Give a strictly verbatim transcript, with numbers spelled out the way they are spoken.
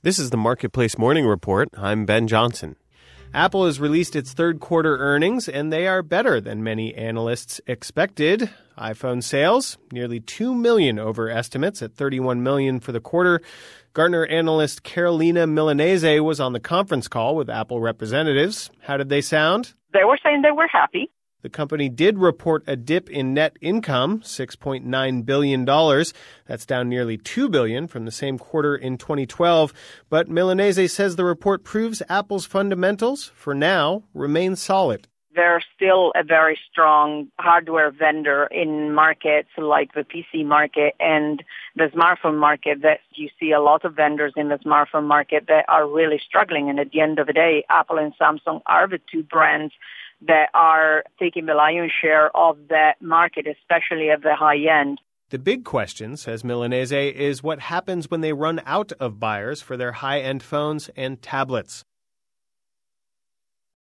This is the Marketplace Morning Report. I'm Ben Johnson. Apple has released its third quarter earnings, and they are better than many analysts expected. iPhone sales, nearly two million over estimates at thirty-one million for the quarter. Gartner analyst Carolina Milanese was on the conference call with Apple representatives. How did they sound? They were saying they were happy. The company did report a dip in net income, six point nine billion dollars. That's down nearly two billion dollars from the same quarter in twenty twelve. But Milanese says the report proves Apple's fundamentals, for now, remain solid. They're still a very strong hardware vendor in markets like the P C market and the smartphone market. That you see a lot of vendors in the smartphone market that are really struggling. And at the end of the day, Apple and Samsung are the two brands that are taking the lion's share of that market, especially at the high end. The big question, says Milanese, is what happens when they run out of buyers for their high-end phones and tablets.